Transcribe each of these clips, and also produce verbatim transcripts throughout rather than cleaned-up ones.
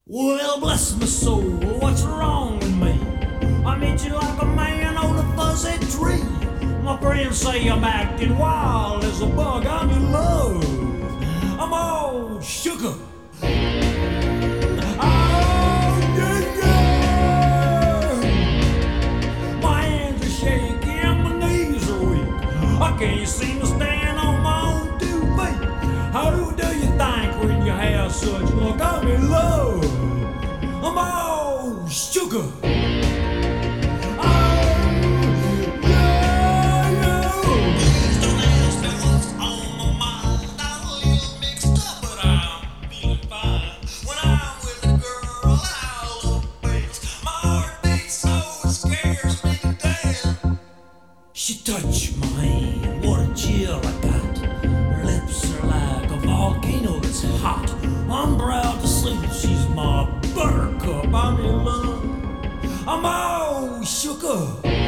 Well, bless my soul, what's wrong with me? I meet you like a man on a fuzzy tree. My friends say I'm acting wild as a bug. I'm in love. I'm all sugar. Oh, yeah, yeah. My hands are shaky and my knees are weak. I can't seem to stand on my own two feet. How do you think when you have such luck? I'm in love. I'm all sugar. She touched my hand, what a chill I got. Her lips are like a volcano that's hot. I'm proud to say that she's my buttercup. I'm in love. I'm all shook up. Oh,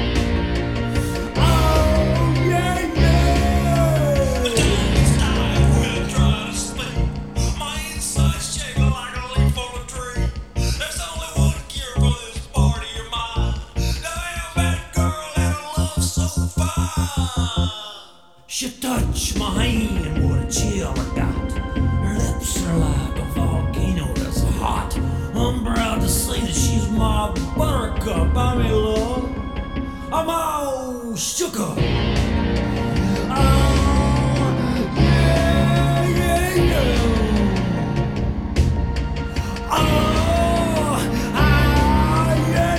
yeah, yeah. The time is time when I try to sleep. My insides shake like a leaf on a tree. There's only one cure for this part of your mind. To have that girl that I love so fine. She touched my hand, what a chill I got. Her lips are like a volcano that's hot. I'm proud to say that she's my buttercup. I'm in love. I'm all shook up. Oh, yeah, yeah, yeah. Oh, ah, yeah,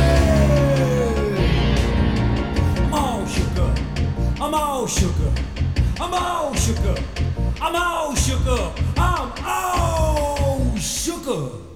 yeah. I'm all shook up. I'm all shook up. I'm all shook up. I'm all shook up. I'm all shook up.